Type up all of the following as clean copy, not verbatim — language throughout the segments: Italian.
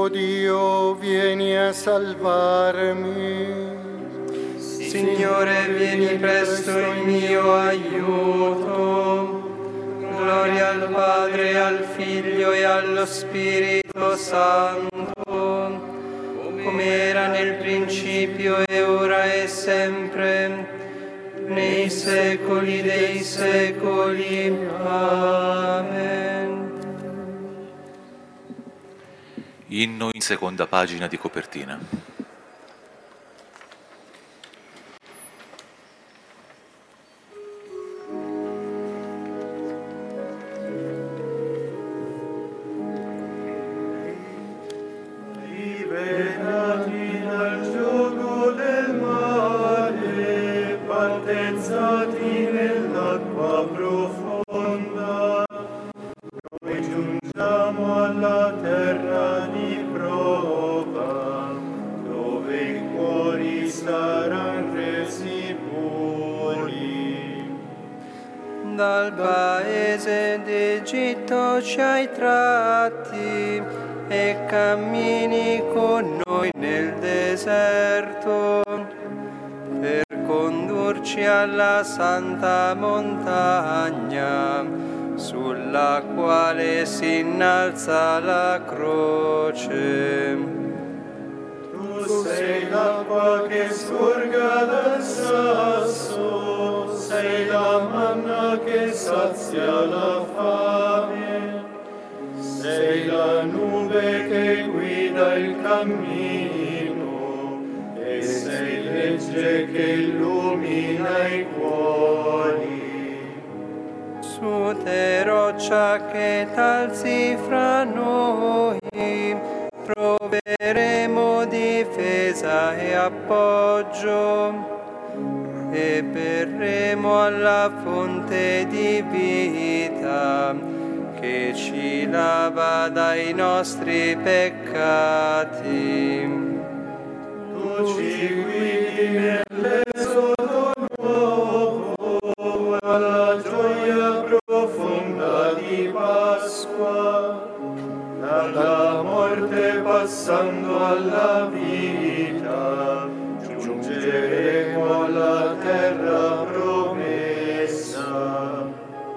Oh Dio, vieni a salvarmi. Signore, vieni presto in mio aiuto. Gloria al Padre, al Figlio e allo Spirito Santo, come era nel principio e ora e sempre, nei secoli dei secoli. Amen. Inno in seconda pagina di copertina. Liberati dal giogo del mare, battezzati nell'acqua profonda, noi giungiamo alla terra di prova, dove i cuori saranno resi puri. Dal paese d'Egitto ci hai tratti e cammini con noi nel deserto per condurci alla santa montagna sulla quale si innalza la croce. Tu sei l'acqua che scorga dal sasso, sei la manna che sazia la fame, sei la nube che guida il cammino e sei legge che illumina i cuori. Su te roccia che t'alzi fra noi, troveremo difesa e appoggio e berremo alla fonte di vita che ci lava dai nostri peccati. Tu ci guidi nell'esodo nuovo, alla gioia profonda di Pasqua, dalla morte passando alla vita, giungeremo alla terra promessa.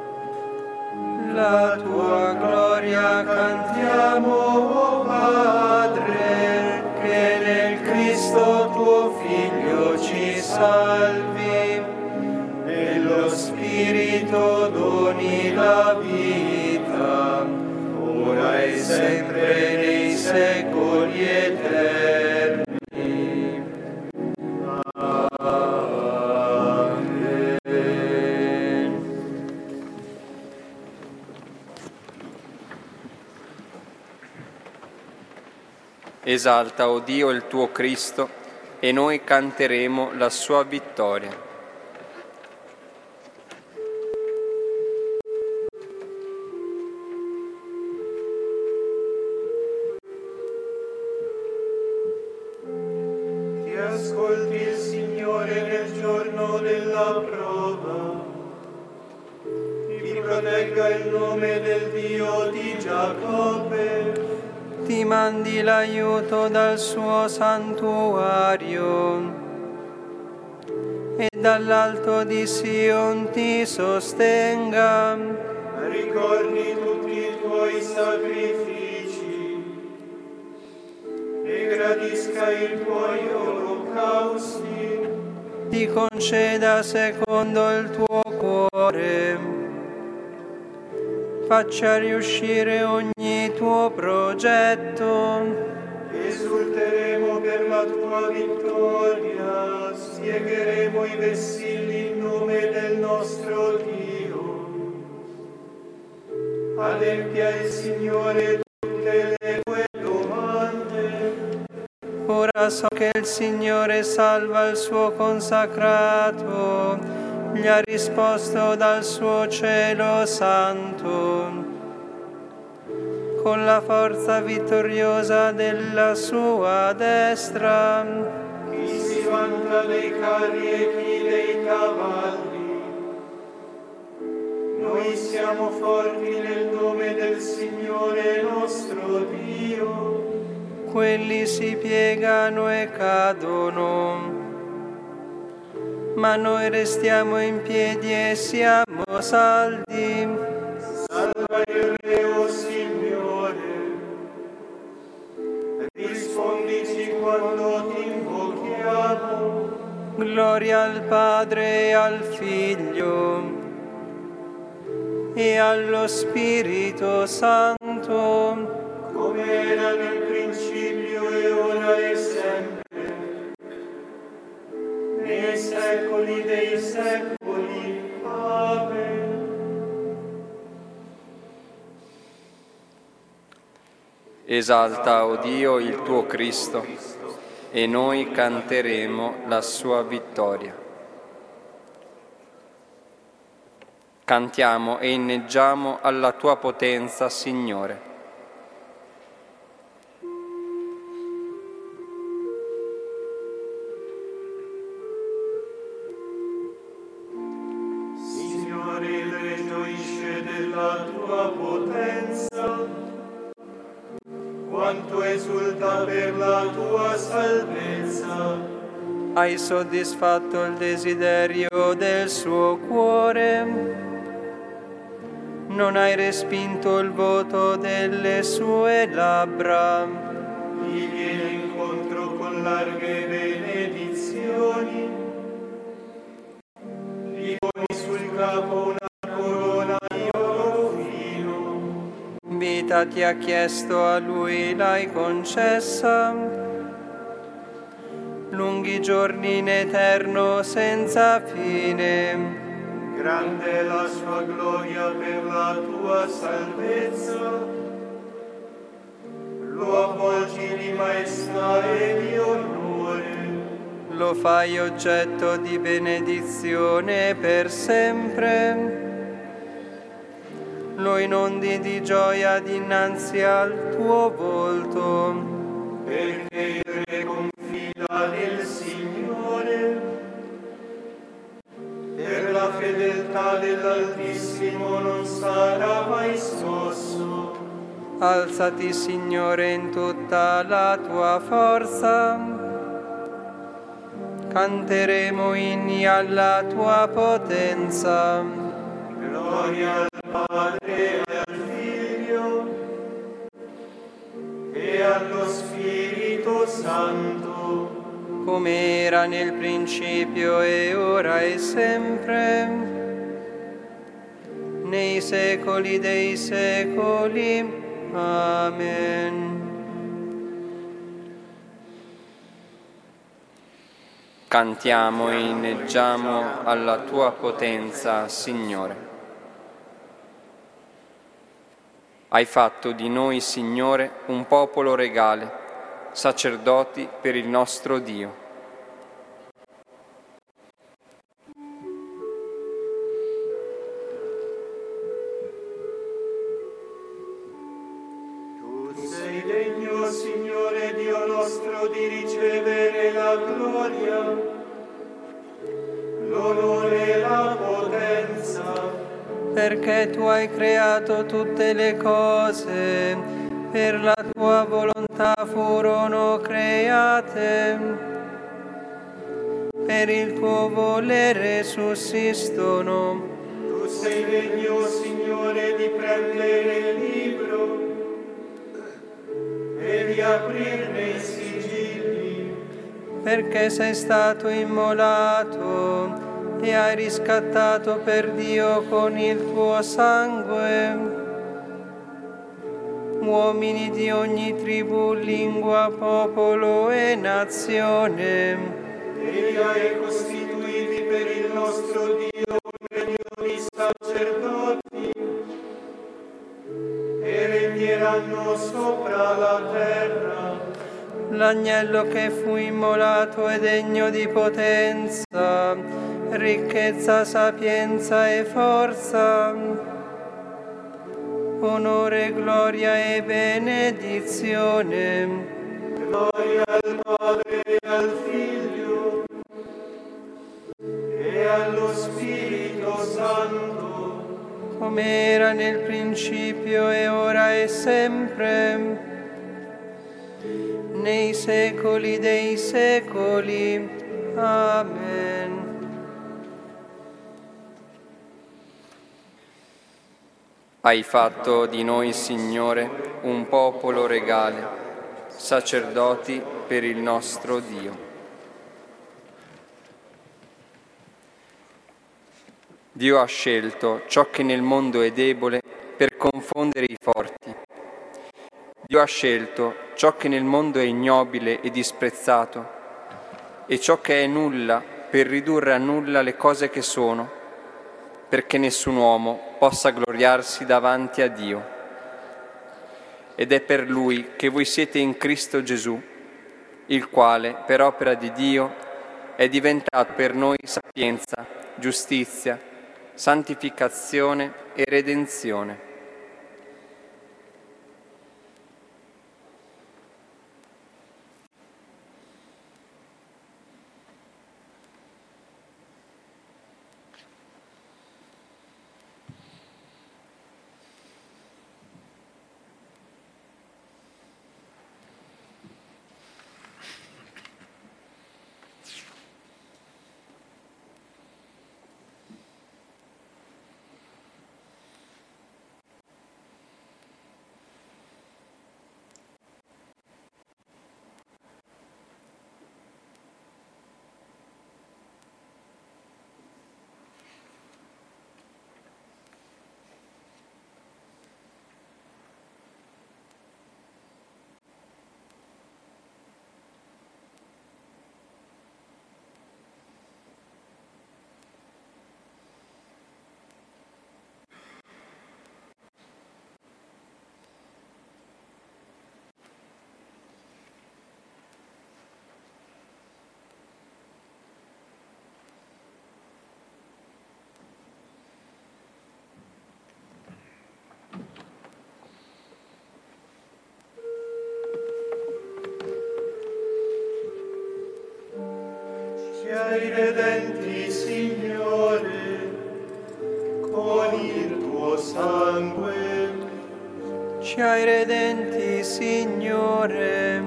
La tua gloria cantiamo, o Padre, che nel Cristo tuo Figlio ci salvi, e lo Spirito doni la vita, ora e sempre nei secoli eterni. Esalta, o Dio, il tuo Cristo, e noi canteremo la sua vittoria. Ti ascolti il Signore nel giorno della prova, ti protegga il nome del Dio di Giacobbe. Ti mandi l'aiuto dal suo santuario e dall'alto di Sion ti sostenga. Ricordi tutti i tuoi sacrifici e gradisca i tuoi olocausti. Ti conceda secondo il tuo cuore, faccia riuscire ogni tuo progetto. Esulteremo per la tua vittoria, spiegheremo i vessilli in nome del nostro Dio. Adempia il Signore tutte le tue domande. Ora so che il Signore salva il suo consacrato, gli ha risposto dal suo cielo santo. Con la forza vittoriosa della sua destra, Chi si vanta dei carri e chi dei cavalli. Noi siamo forti nel nome del Signore nostro Dio. quelli si piegano e cadono, ma noi restiamo in piedi e siamo saldi. Salva il Re, o Signore, rispondici quando ti invochiamo. Gloria al Padre e al Figlio e allo Spirito Santo, come era nel principio e ora e sempre, nei secoli dei secoli. Amen. Esalta, o Dio, il tuo Cristo, e noi canteremo la sua vittoria. Cantiamo e inneggiamo alla tua potenza, Signore. Signore, il Re gioisce della tua potenza, quanto esulta per la tua salvezza. hai soddisfatto il desiderio del suo cuore, non hai respinto il voto delle sue labbra. Gli viene incontro con larghe benedizioni, gli poni sul capo una corona di oro fino. Vita ti ha chiesto, a lui l'hai concessa, lunghi giorni in eterno senza fine. Grande è la sua gloria per la tua salvezza, lo avvolgi di maestà e di onore. Lo fai oggetto di benedizione per sempre, lo inondi di gioia dinanzi al tuo volto. Perché il Re confida nel Signore, per la fedeltà dell'Altissimo non sarà mai smosso. Alzati, Signore, in tutta la tua forza, canteremo inni alla tua potenza. Gloria al Padre e al Figlio e allo Spirito Santo, come era nel principio e ora e sempre, nei secoli dei secoli. Amen. Cantiamo e inneggiamo alla tua potenza, Signore. Hai fatto di noi, Signore, un popolo regale, sacerdoti per il nostro Dio. tu sei degno, Signore Dio nostro, di ricevere la gloria, l'onore e la potenza, Perché tu hai creato tutte le cose, per la tua volontà furono create, per il tuo volere sussistono. tu sei degno, Signore, di prendere il libro e di aprirne i sigilli, Perché sei stato immolato e hai riscattato per Dio con il tuo sangue uomini di ogni tribù, lingua, popolo e nazione. e li hai costituiti per il nostro Dio un regno di sacerdoti, e regneranno sopra la terra. L'agnello che fu immolato è degno di potenza, ricchezza, sapienza e forza, onore, gloria e benedizione. Gloria al Padre e al Figlio e allo Spirito Santo, come era nel principio e ora e sempre, nei secoli dei secoli. Amen. Hai fatto di noi, Signore, un popolo regale, sacerdoti per il nostro Dio. Dio ha scelto ciò che nel mondo è debole per confondere i forti. Dio ha scelto ciò che nel mondo è ignobile e disprezzato e ciò che è nulla per ridurre a nulla le cose che sono, perché nessun uomo possa gloriarsi davanti a Dio. Ed è per Lui che voi siete in Cristo Gesù, il quale, per opera di Dio, è diventato per noi sapienza, giustizia, santificazione e redenzione. Ci hai redenti, Signore, con il tuo sangue. Ci hai redenti, Signore,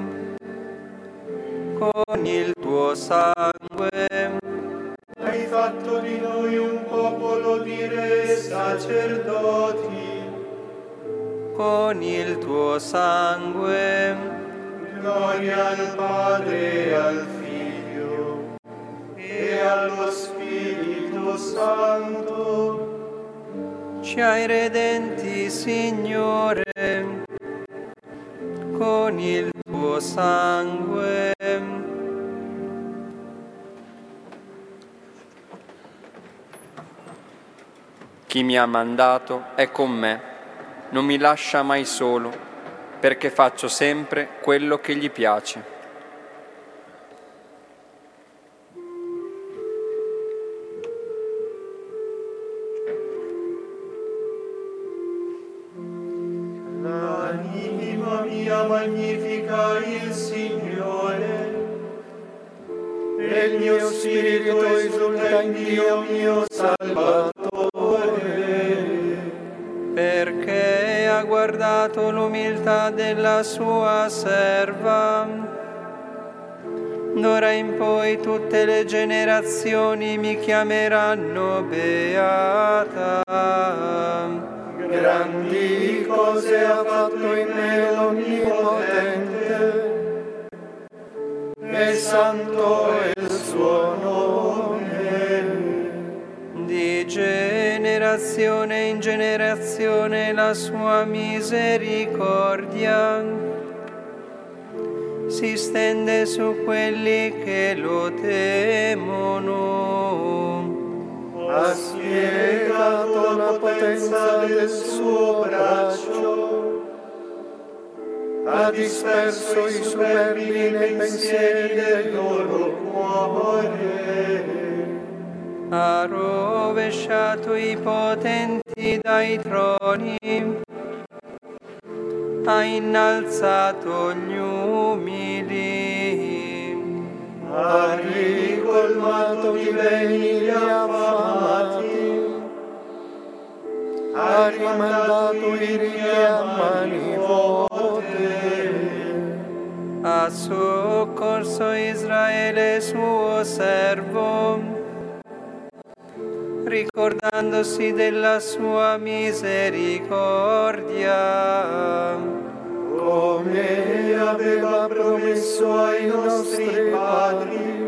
con il tuo sangue. Hai fatto di noi un popolo di re sacerdoti. Con il tuo sangue. Gloria al Padre e al Figlio e allo Spirito Santo. Ci hai redenti, Signore, con il tuo sangue. Chi mi ha mandato è con me, non mi lascia mai solo, perché faccio sempre quello che gli piace. L'anima mia magnifica il Signore, e il mio spirito esulta in Dio mio Salvatore, perché ha guardato l'umiltà della sua serva. D'ora in poi tutte le generazioni mi chiameranno beata. Grandi cose ha fatto in me l'Onnipotente, e santo è il suo nome. Di generazione in generazione la sua misericordia si stende su quelli che lo temono. Ha spiegato la potenza del suo braccio, ha disperso i superbi nei pensieri del loro cuore. Ha rovesciato i potenti dai troni, ha innalzato gli umili, Ha ricolmato di beni gli affamati, ha rimandato i ricchi a mani vuote. ha soccorso Israele suo servo, ricordandosi della sua misericordia, come aveva promesso ai nostri padri,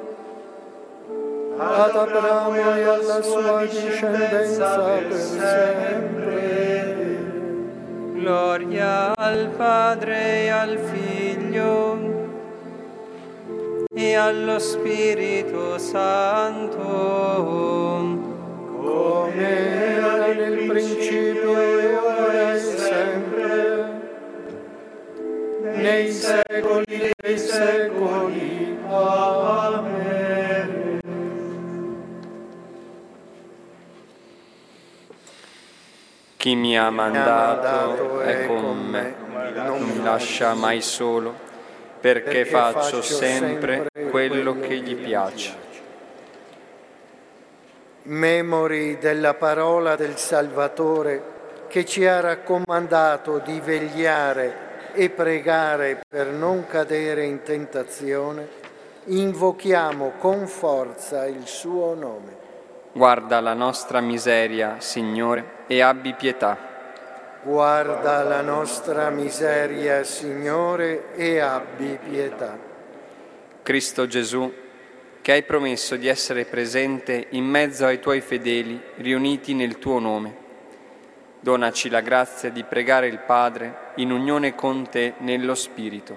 ad Abramo e alla sua discendenza per sempre. Gloria al Padre e al Figlio e allo Spirito Santo, come era nel principio e ora e sempre, nei secoli dei secoli. Amen. Chi mi ha mandato è con me, non mi lascia mai solo, perché faccio sempre quello che gli piace. Memori della parola del Salvatore che ci ha raccomandato di vegliare e pregare per non cadere in tentazione, invochiamo con forza il suo nome. Guarda la nostra miseria, Signore, e abbi pietà. Guarda la nostra miseria, Signore, e abbi pietà. Cristo Gesù, che hai promesso di essere presente in mezzo ai tuoi fedeli riuniti nel tuo nome, donaci la grazia di pregare il Padre in unione con te nello Spirito.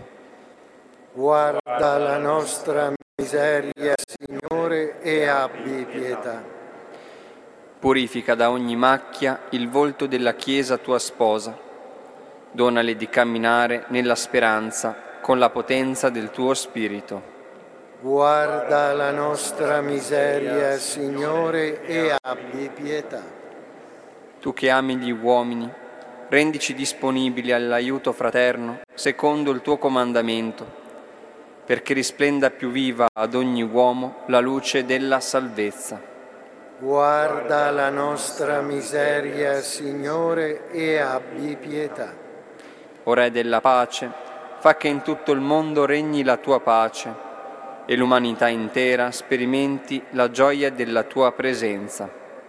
Guarda la nostra miseria, Signore, e abbi pietà. Purifica da ogni macchia il volto della Chiesa tua sposa. Donale di camminare nella speranza con la potenza del tuo Spirito. Guarda la nostra miseria, Signore, e abbi pietà. Tu che ami gli uomini, rendici disponibili all'aiuto fraterno secondo il tuo comandamento, perché risplenda più viva ad ogni uomo la luce della salvezza. Guarda la nostra miseria, Signore, e abbi pietà. O Re della pace, fa che in tutto il mondo regni la tua pace e l'umanità intera sperimenti la gioia della tua presenza.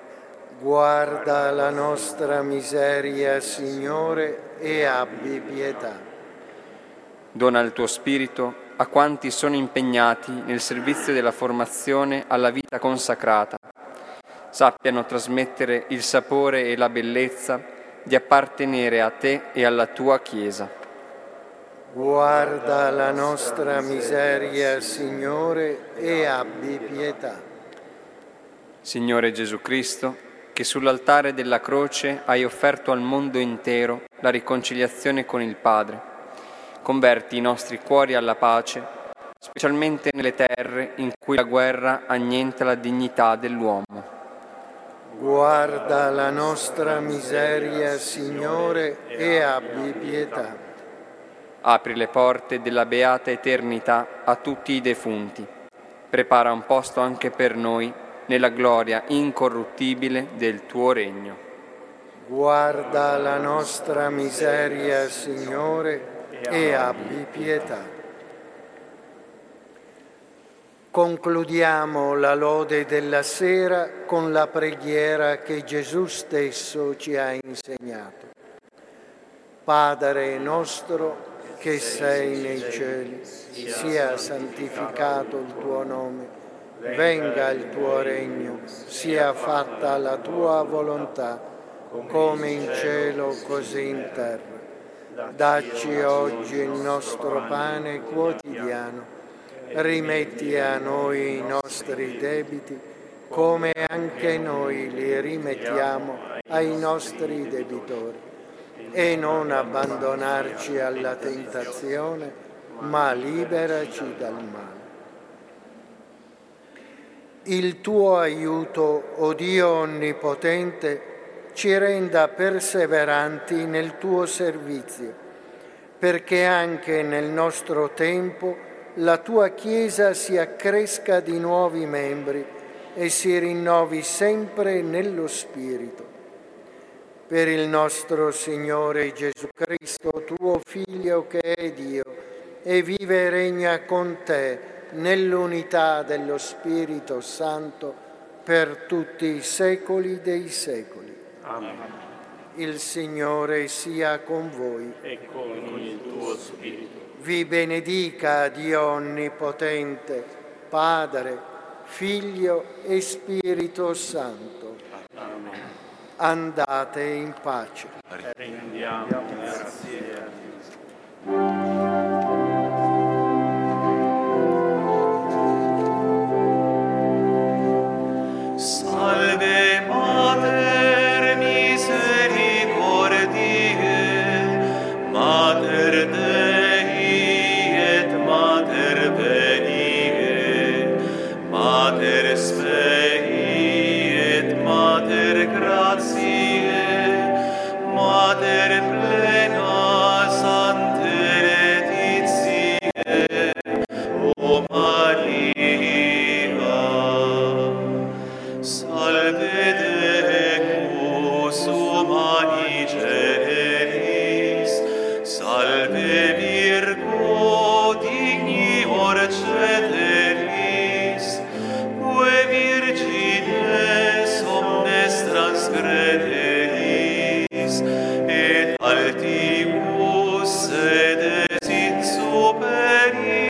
Guarda la nostra miseria, Signore, e abbi pietà. Dona il tuo Spirito a quanti sono impegnati nel servizio della formazione alla vita consacrata, sappiano trasmettere il sapore e la bellezza di appartenere a te e alla tua Chiesa. Guarda la nostra miseria, Signore, e abbi pietà. Signore Gesù Cristo, che sull'altare della croce hai offerto al mondo intero la riconciliazione con il Padre, converti i nostri cuori alla pace, specialmente nelle terre in cui la guerra annienta la dignità dell'uomo. Guarda la nostra miseria, Signore, e abbi pietà. Apri le porte della beata eternità a tutti i defunti. Prepara un posto anche per noi nella gloria incorruttibile del tuo regno. Guarda la nostra miseria, Signore, e abbi pietà. Concludiamo la lode della sera con la preghiera che Gesù stesso ci ha insegnato. Padre nostro che sei nei cieli, sia santificato il tuo nome, venga il tuo regno, sia fatta la tua volontà, come in cielo così in terra. Dacci oggi il nostro pane quotidiano. Rimetti a noi i nostri debiti, come anche noi li rimettiamo ai nostri debitori. E non abbandonarci alla tentazione, ma liberaci dal male. Il tuo aiuto, o Dio Onnipotente, ci renda perseveranti nel tuo servizio, perché anche nel nostro tempo la tua Chiesa si accresca di nuovi membri e si rinnovi sempre nello Spirito. Per il nostro Signore Gesù Cristo, tuo Figlio che è Dio e vive e regna con te nell'unità dello Spirito Santo per tutti i secoli dei secoli. Amen. Il Signore sia con voi. E con il tuo spirito. Vi benedica Dio Onnipotente, Padre, Figlio e Spirito Santo. Amen. Andate in pace. Rendiamo grazie a Dio. Salve Mater misericordiae, Mater Dei et Mater veniae, Mater spei et Mater gratiae, Mater plena Sancte Laetitiae, O Maria. Salve Decus humani generis, salve Virgo dignior ceteris, que virgines omnes transgrederis, et altibus sedes in superis.